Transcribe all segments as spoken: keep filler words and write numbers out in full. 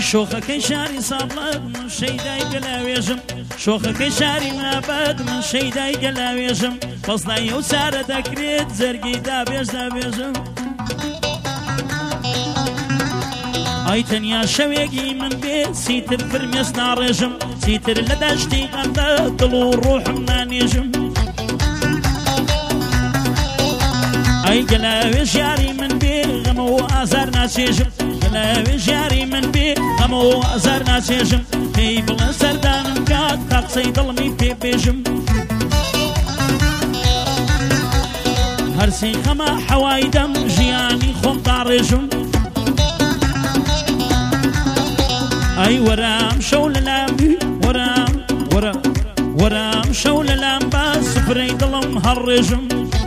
شۆخەکەی شاری ساڵات من شەیدای گەلاوێژم شۆخەکەی شاری مابەت من شەیدای گەلاوێژم بەزلای ئەو چارە دەکرێت جەرگی دابێژ دابێژم ئای تەنیا شەوێکی من بێ چیتر فرمێس ناڕێژم چیتر لە دەشتی قەندە دڵ و ڕۆحم نانێژم ئای گەلاوێژ یاری من بێ غەمە و ئازار ناچێژم گەلاوێژ یاری من بێ غەمە و ئازار ناچێژم پێی بڵێ سەردانم کات تا قسەی دڵمی پێ بێژم هەرسی خەمە حەوای دەم ژیانی خۆم داڕێژم ئای وەرام شەو لەلام وەرام وەرە وەرام شەو لەلام بە سفرەی دڵم هەڕێژم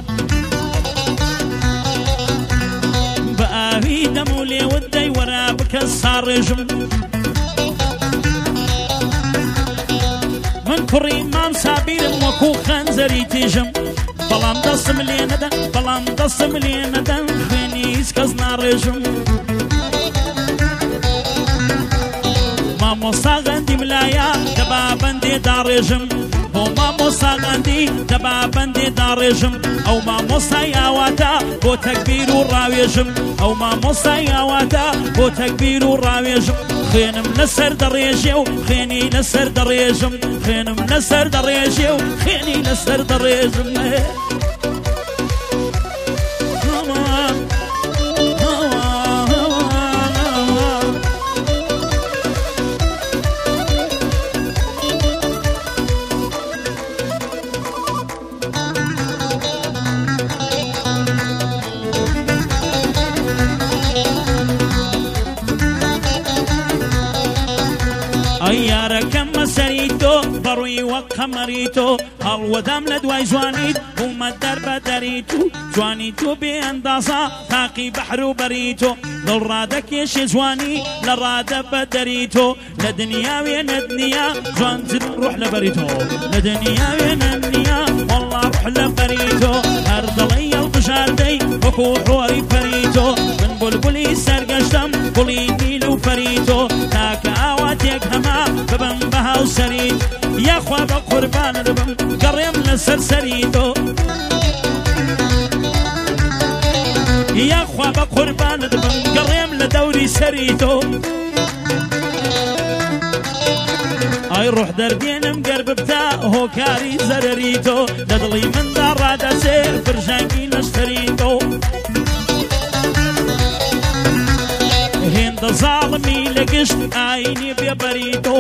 بە ئاوی دەم و لێوت دەی وەرا بکە ساڕێژم من کوڕی مام سابیرم وەکو خەنجەری تێژم بەڵام دەستم لێ نەدەن بەڵام دەستم لێ نەدەن خوێنی هیچ کەس ناڕێژم مامۆستا غەندی ملایە دەبا بەندێ داڕێژم بۆ مامۆستا غەندی دەبا بەندێ داڕێژم ئەو مامۆستای ئاواتە بۆ تەکبیر و ڕاوێژم ئەو مامۆستای ئاواتە بۆ تەکبیر و ڕاوێژم خوێنم لەسەر دەڕێژێ و خوێنی لەسەر دەڕێژم خوێنم لەسەر دەڕێژێ و خوێنی لەسەر دەڕێژم یارەکەم مەسەری تۆ بەڕووی وەک قەمەری تۆ هەڵوەدام لە دوای جوانیت بوومە دەربە دەری تو جوانی تۆ بێ ئەندازە تاقی بەحر و بەری تۆ دڵ ڕادەکێشێ جوانی لە ڕادە بە دەری تۆ لە دنیا وێنە دنیا جوانتر ڕوح لە بەری تۆ لە دنیا وێنە دنیا وەڵڵا ڕوح لە بەری تۆ هەر دڵی هەڵبژاردەی وەکو ڕۆری پەری تۆ من بولبولی سەرگەشتم گوڵی نیل و پەری تۆ تاکە ئاواتێک هەما ببم بە هاوسەریت یاخوا بە قوربانت بم گەڕێم لەسەر سەری تۆ یاخوا بە قوربانت بم گەڕێم لە دەوری سەری تۆ ئای ڕوح دەردێنم گەر ببتا هۆکاری زەرەری تۆ لە دڵی مندا ڕادەسێ فرژانگی لەشتەری تۆ هێندە زاڵمی لە گشت ئاینی بێبەری تۆ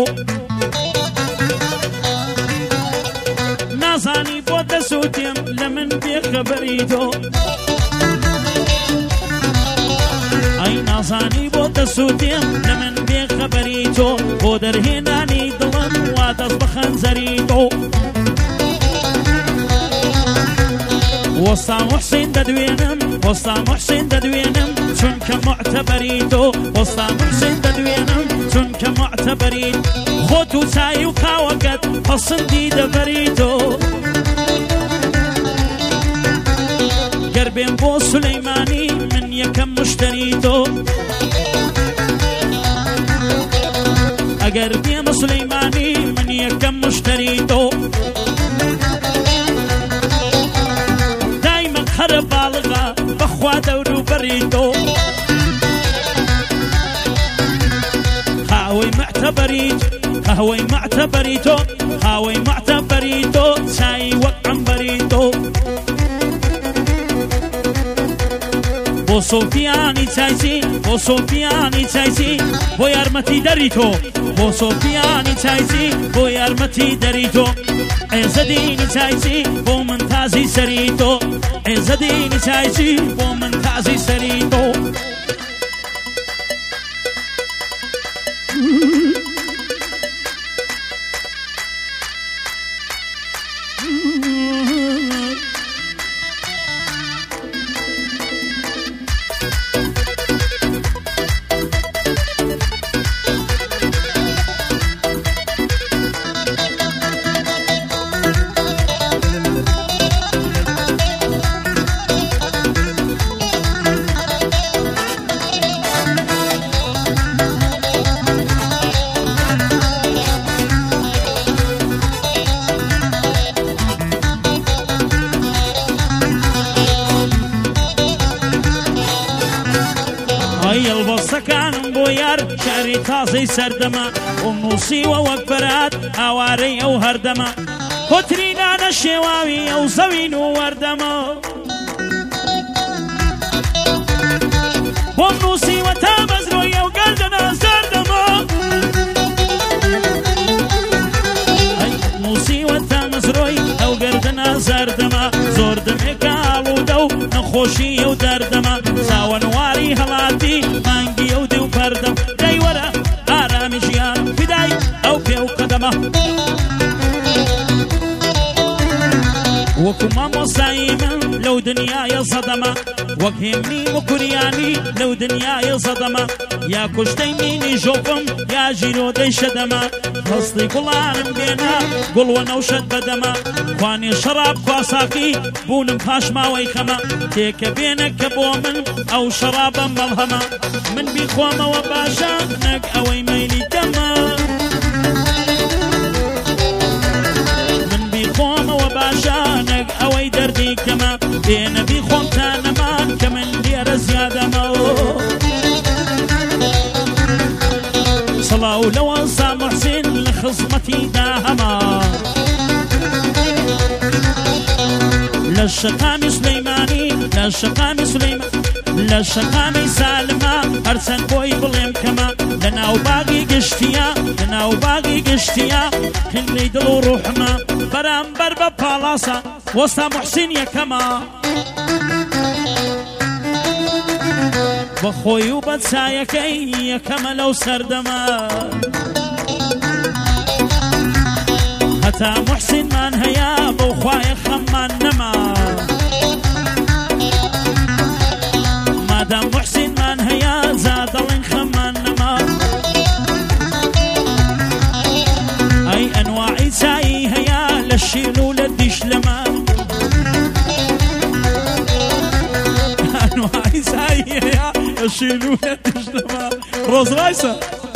نازانی بۆ دەسووتێم لە من بێخەبەری تۆ ئەی نازانی بۆ دەسووتێم لە من بێخەبەری تۆ بۆ دەرهێنانی دڵم وا دەست بە خەنجەری تۆ وەستا موحسین دەدوێنم وەستا موحسین دەدوێنم چونکە معتەبەری تۆ وەستا موحسین دەدوێنم چونکە معتەبەری خۆت و چای و کاوەکەت پەسەندی دەبەری تۆ گەر بێم بۆ سولەیمانی من یەکەم مشتەری تۆ ئەگەر بێمە سولەیمانی من یەکەم مشتەری تۆ دایمە خەرە باڵغا بەخوا دەوروبەری تۆ خاوەی معتەبەریت قهوەی معتەبەری تۆ خاوەی معتەبەری تۆ چای وەک عەمبەری تۆ بۆ سۆفیانی چایچی بۆ سۆفیانی چایچی بۆ یارمەتی دەری تۆ بۆ سۆفیانی چایچی بۆ یارمەتی دەری تۆ عێزەدینی چایچی بۆ من تازی سەری تۆ عێزەدینی چایچی بۆ من تازی سەری تۆ چاکانم بۆ یار شاری تازەی سەردەما ئەو نووسیوە وەک بەرات ئاوارەی ئەو هەردەما کۆترینانە شێواوی ئەو زەوین و وەردەما بۆم نووسیوە تا بەزرۆی ئەو گەردەنە زەردەما نووسیوە تا مەزرۆی ئەو گەردەنە زەردەما زۆر دەمێکە ئاڵوودە و نەخۆشی ئەو دەردەما چاوەنواری هەڵاتی مانگی ئەو دێ و پەردەم دەی وەرە ئارامی ژیان فیدای ئەو پێ و قەدەمە وەکو مامۆستایی من لەو دنیایە سەدەمە وەک هێمنی وەکوریانی لەو دنیایە سەدەمە یا کوشتەی مینی ژۆفم یا ژیرۆدەی شەدەمە هەستی گوڵانم بێنە گوڵوە نەوشەت بەدەمە خوانێ شەراب خواساقی بوونم پاش ماوەی خەمە تێکە بێنە کە بۆ من ئەو شەرابە مەڵهەمە من بیخۆمەوە باشە نەک ئەوەی مەیلی دەمە من بیخۆمەوە باشە نەک ئەوەی دەردی کەمە بێنە بیخۆم تا نەمان کە من لێرە زیادەمەوە سەڵاو لەوە سا موحسین لە خزمەتیدا هەما لە شەقامی سولەیمانی لە شەقامی سولەیمان لە شەقامی سالمە هەرچەند بۆی بڵێم کەمە لە ناوباغی گشتیە لە ناوباغی گشتیە هەنگەی دڵ و ڕوحمە بەرامبەر بە پاڵاسە وەستا موحسین یەکەمە بەخۆی و بە چایەکەی یەکەمە لەو سەردەمە هەتا موحسینمان هەیە بەو خوایە خەممان نەما مادام موحسینمان هەیە زا دەڵێن خەممان نەما ئەی ئەنواعی چایی هەیە لە شین و لە دیشلەمە ئەنواعی چایی هەیە لە شین و لە دیشلەمە ڕۆزڕایسە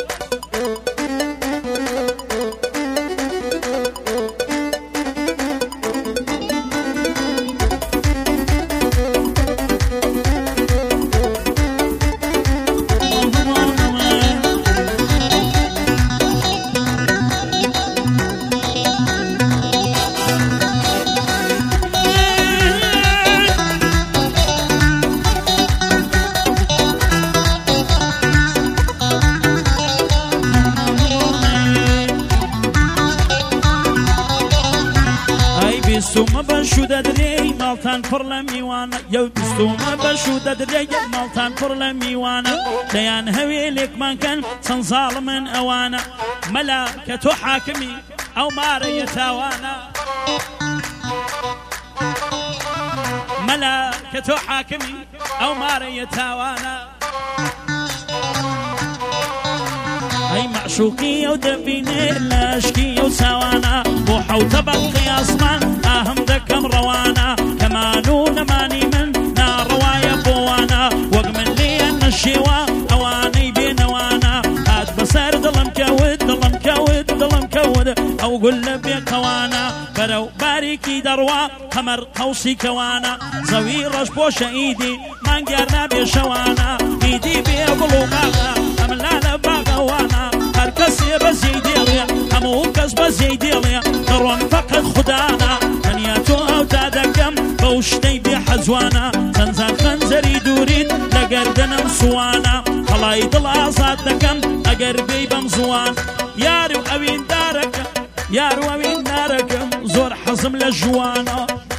بیستومە بەش و دەدرێی ماڵتان پڕ لە میوانە یەو بیستومە بەش و دەدرێی ماڵتان پڕ لە میوانە دەیان هەوێ لێکمان کەن چەند زاڵمن ئەوانە مەلا کە تۆ حاکمی ئەو مارەیە تاوانە مەلا کە تۆ حاکمی ئەو مارەیە تاوانە ئەی معشوقی ئەو دەبینێ لەشکی ئەو چاوانە بۆ حەوتە بەڵقی ئاسمان ئاهم دەکەم ڕەوانە کەمان و نەمانی من ناڕەوایە بۆوانە وەک من لێە نەشێوە ئەوانەی بێنەوانە هات بەسەر دڵم کەوت دڵم کەوت دڵم کەوت ئەو گول لە بێقەوانە بەرەو باریکی دەڕوا قەمەر قەوسی کەوانە زەوی ڕەش پۆشە ئیدی مانگیار نابێ شەوانە ئیدی بێ بڵ و باغە ئەملا لە باغەوانە هەر کەسێ بەزەی دێڵێ هەموو کەس بەزەی دێڵێ دەڕۆن فەقەت خوددانە تەنیا تۆ ئەو تا دەکەم بەو شتەی بێ حەزوانە چەندزان خەنجەری دووریت لە گەردەنم سوانە هەڵای دڵ ئازاد دەکەم ئەگەر بێی بەم زوان یار و ئەوین دارەکە یار و ئەوین دارەکەم زۆر حەزم لە ژوانە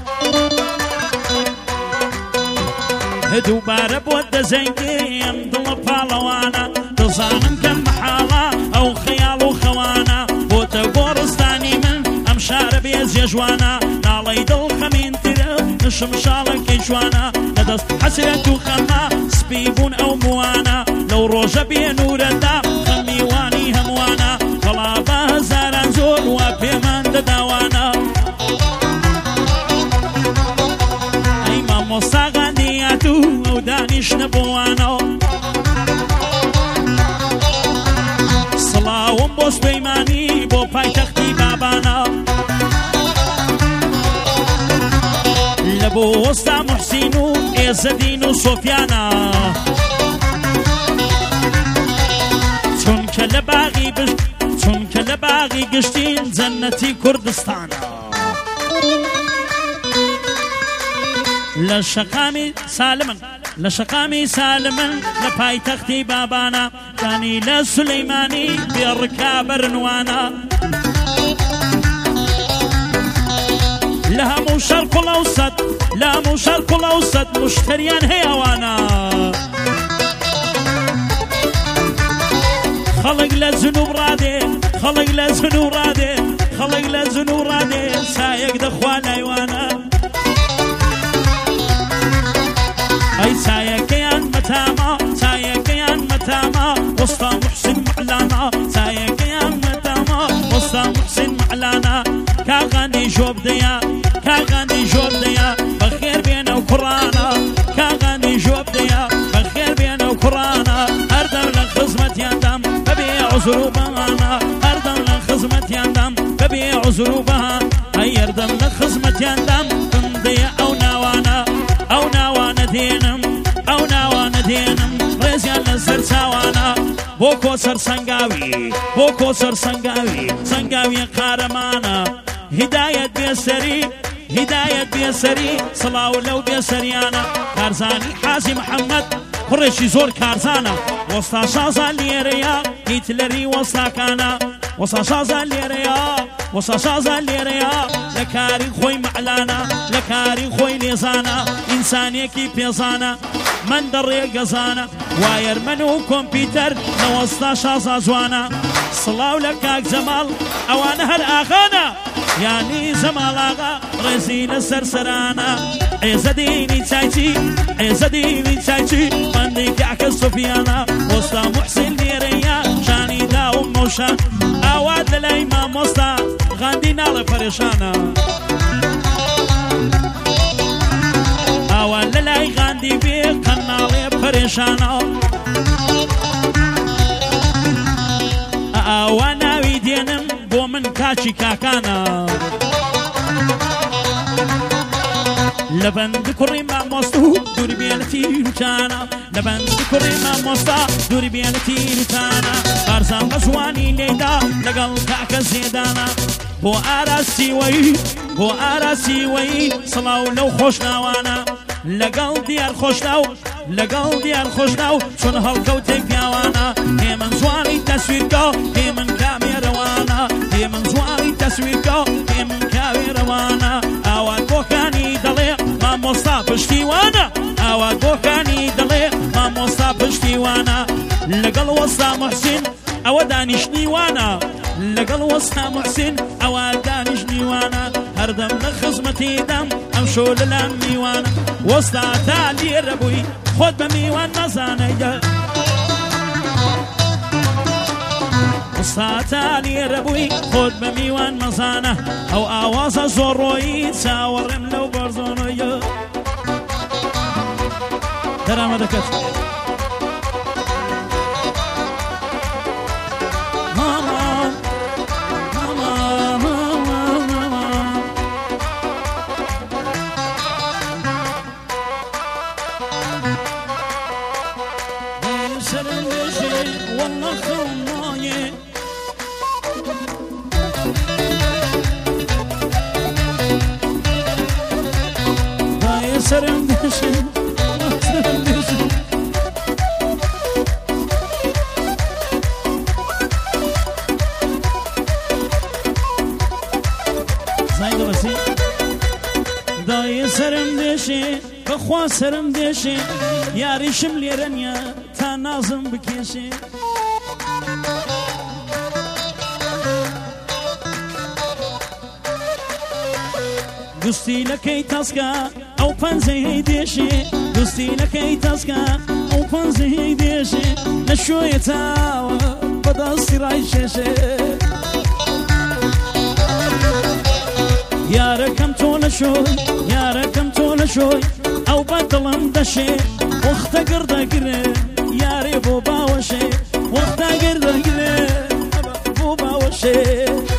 دووبارە بۆ دەزەنگێم دڵە پاڵەوانە دەزانم کەم محاڵە ئەو خەیاڵ و خەوانە بۆتە گۆڕستانی من ئەم شارە بێزیە جوانە ناڵەی دڵ خەمینترە نشم شاڵەکەی جوانە لەدەست حەسرەت و خەمە سپی بوون ئەو موانە لەو ڕۆژە بێنورەدا خەمیوانی هەموانە بەڵا بە هەزاران زۆر وا پێمان دەداوانە ئەی مامۆستا غاندیات و ئەو دانیش نەبووانەوە سڵاوم بۆ سوەیمانی بۆ پایتەختی بابانە لە بۆ وەستا موحسین و ئێزەدین و سۆفیانە چونکە لە باغی بشت چونکە لە باغی گشتین جەنەتی کوردستانە لە شەقامی سالمن لە شەقامی سالمن لە پایتەختی بابانە جانی لە سولەیمانی بێڕکا بەرنوانە لە هەموو شەرق و لەوسەد لە هەموو شەرق و لەوسەد موشتەریان هەیەوانە خەڵک لە جنوب ڕادێ خەڵک لە جنوب ڕادێ خەڵک لە جنوب ڕادێ سایەک دەخوا نایوانە ئەی چایەکەیان مەتامە چایەکەیان مەتامە وەستا موحسین معلانە چایەکەیان مەتامە وەستا موحسین معلانە کاغاندی ژۆبدەیە کاغاندی ژۆبدەیە بەخێر بێنە و کوڕانە کاغاندی ژۆبدەیە بەخێر بێنە و کوڕانە هەردەم لە خزمەتیاندام بەبێ عوزر و بەهانە هەردەم لە خزمەتیاندام بەبێ عوزر و بەهان ئەی هەردەم لە خزمەتیاندام بندەیە ئەو ناوانە ئەو ناوانە دێنم ئەو ناوانە دێنم ڕێزیان لەسەر چاوانە بۆ کۆسەر سەنگاوی بۆ کۆسەر سەنگاوی سەنگاوی قارەمانە هیدایەت بێسەری هیدایەت بێسەری سڵاو لەو بێسەریانە کارزانی حازی محەممەد کوڕێکی زۆر کارزانە وەستا شازان لێرەیە هیتلەری وەستاکانە وەستا شازان لێرەیە وەستا شازان لێرەیە لە کاری خۆی معلانە لە کاری خۆی لێزانە ئینسانێکی پێزانە من دەڕێ گەزانە وایەرمەن و کۆمپیوتەر نەوەستا شازا جوانە سڵاو لە کاک جەماڵ ئەوانە هەر ئاغانە یانی زەماڵ ئاغا ڕێزی لەسەر سەرانە عێزەدینی چایچی عێزەدینی چایچی بەندی کاکە سۆفیانە وەستا موحسین لێرەیە شانی داوم مەوشان ئاوات لە لای مامۆستا غاندی ناڵێ پەرێشانە ئاوات لە لای غاندی بێ قەناڵێ پەرێشانە ئاوا ناوی دێنم بۆ من کاچی کاکانە لە بەند کوڕی مامۆستا و دووری بێنە تیرتانە لە بەند کوڕی مامۆستا دووری بێنە تیرتانە بارزان بە جوانی لێدا لەگەڵ کاکە زێدانە بۆ ئاراسیوەی بۆ ئاراسیوەی سڵاو لەو خۆش ناوانە لەگەڵ دیار خۆشناو لەگەڵ دیار خۆشناو چۆن هەڵکەوتێک پیاوانە هێمن جوانی تەسویرکە هێمن کامێرەوانە هێمن جوانی تەسویرکە هێمن کاوێرەوانە ئاوات بۆکانی دەڵێ مامۆستا پشتیوانە ئاوات بۆکانی دەڵێ مامۆستا پشتیوانە لەگەڵ وەستا موحسین ئەوە دانیشتنیوانە لەگەڵ وەستا موحسین ئەوە دانیشتنیوانە هەردەم لە خزمەتی دەم ئەم شۆ لەلام میوانە وەستا تا لێرە بووی خۆت بە میوان نەزانەیە وەستا تا لێرە بووی خۆت بە میوان مەزانە ئەو ئاوازە زۆڕۆیی چاوەڕێم لەو بەرزۆنەیە دەرامە دەکەت سرم دشن سرم دشن زايد راسي داي سرم دشن بخوا سرم دشن ياري شملي رنيا تا نازم بكيشن دوستی لەکەی تاسکە ئەو پەنجەی دێشێ دوستی لەکەی تاسکە ئەو پەنجەی دێشێ نەشۆیە چاوە بەدەستی ڕای شێشێ یارەکەم تۆ نەشۆی یارەکەم تۆ نەشۆی ئەو بەدڵم دەشێ وەختە گردەگرێ یارێ بۆ باوەشێ وەختە گردەگرێ بۆ باوەشێ